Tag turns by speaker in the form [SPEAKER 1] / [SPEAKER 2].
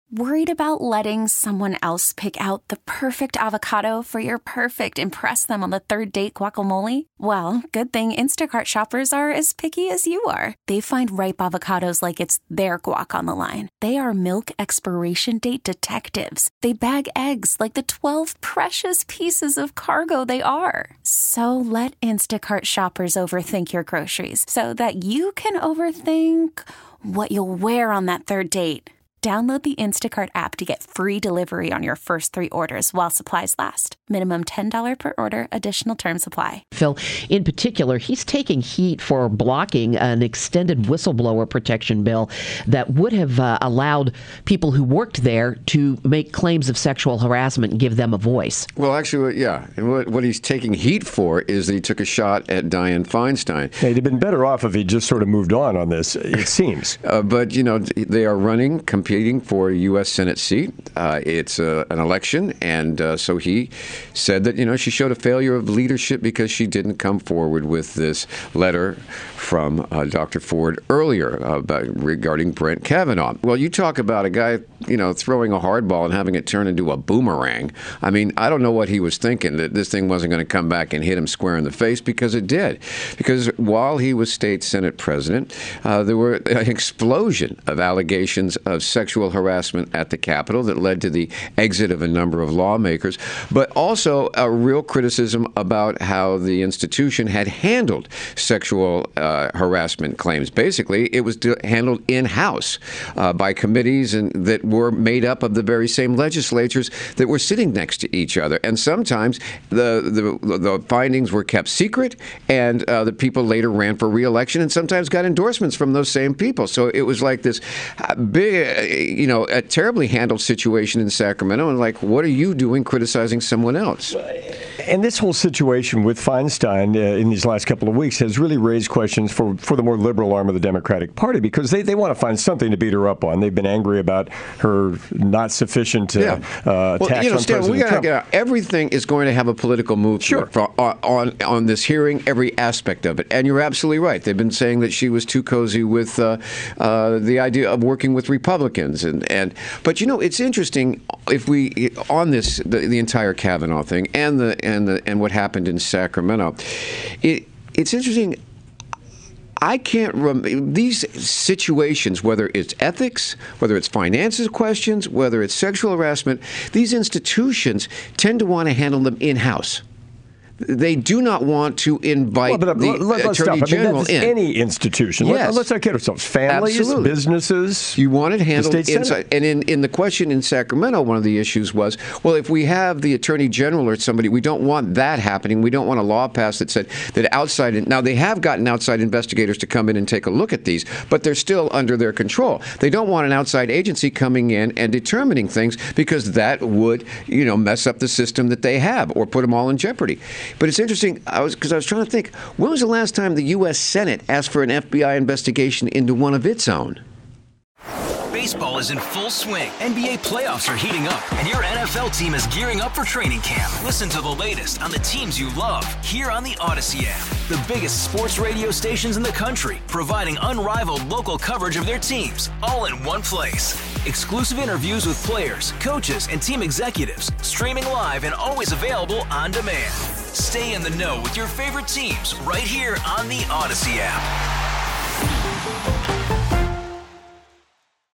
[SPEAKER 1] Worried about letting someone else pick out the perfect avocado for your perfect impress them on the third date guacamole? Well, good thing Instacart shoppers are as picky as you are. They find ripe avocados like it's their guac on the line. They are milk expiration date detectives. They bag eggs like the 12 precious pieces of cargo they are. So let Instacart shoppers overthink your groceries so that you can overthink what you'll wear on that third date. Download the Instacart app to get free delivery on your first 3 orders while supplies last. Minimum $10 per order. Additional terms apply.
[SPEAKER 2] Phil, in particular, he's taking heat for blocking an extended whistleblower protection bill that would have allowed people who worked there to make claims of sexual harassment and give them a voice.
[SPEAKER 3] Well, actually, yeah. And what he's taking heat for is that he took a shot at Dianne Feinstein.
[SPEAKER 4] He'd have been better off if he just sort of moved on this, it seems.
[SPEAKER 3] But, they are competing for a U.S. Senate seat. It's an election, and so he said that, she showed a failure of leadership because she didn't come forward with this letter from Dr. Ford earlier regarding Brett Kavanaugh. Well, you talk about a guy, throwing a hardball and having it turn into a boomerang. I mean, I don't know what he was thinking, that this thing wasn't going to come back and hit him square in the face, because it did. Because while he was state Senate president, there were an explosion of allegations of sexual harassment at the Capitol that led to the exit of a number of lawmakers, but also a real criticism about how the institution had handled sexual harassment claims. Basically, it was handled in-house by committees that were made up of the very same legislatures that were sitting next to each other. And sometimes the findings were kept secret, and the people later ran for re-election and sometimes got endorsements from those same people. So it was like this big, a terribly handled situation in Sacramento. And what are you doing criticizing someone else?
[SPEAKER 4] And this whole situation with Feinstein in these last couple of weeks has really raised questions for the more liberal arm of the Democratic Party, because they want to find something to beat her up on. They've been angry about her not sufficient attacks on President Trump.
[SPEAKER 3] Everything is going to have a political move on this hearing, every aspect of it. And you're absolutely right. They've been saying that she was too cozy with the idea of working with Republicans. But it's interesting if we on this the entire Kavanaugh thing and what happened in Sacramento. It's interesting. I can't remember these situations, whether it's ethics, whether it's finances questions, whether it's sexual harassment. These institutions tend to want to handle them in-house. They do not want to invite the Attorney General in.
[SPEAKER 4] Any institution.
[SPEAKER 3] Yes.
[SPEAKER 4] Let's not kid ourselves. Families,
[SPEAKER 3] Absolutely.
[SPEAKER 4] Businesses.
[SPEAKER 3] You want it handled inside. And in the question in Sacramento, one of the issues was, well, if we have the Attorney General or somebody, we don't want that happening. We don't want a law passed that said that outside. Now, they have gotten outside investigators to come in and take a look at these, but they're still under their control. They don't want an outside agency coming in and determining things, because that would, mess up the system that they have or put them all in jeopardy. But it's interesting, because I was trying to think, when was the last time the U.S. Senate asked for an FBI investigation into one of its own?
[SPEAKER 5] Baseball is in full swing. NBA playoffs are heating up, and your NFL team is gearing up for training camp. Listen to the latest on the teams you love here on the Odyssey app. The biggest sports radio stations in the country, providing unrivaled local coverage of their teams, all in one place. Exclusive interviews with players, coaches, and team executives, streaming live and always available on demand. Stay in the know with your favorite teams right here on the Odyssey app.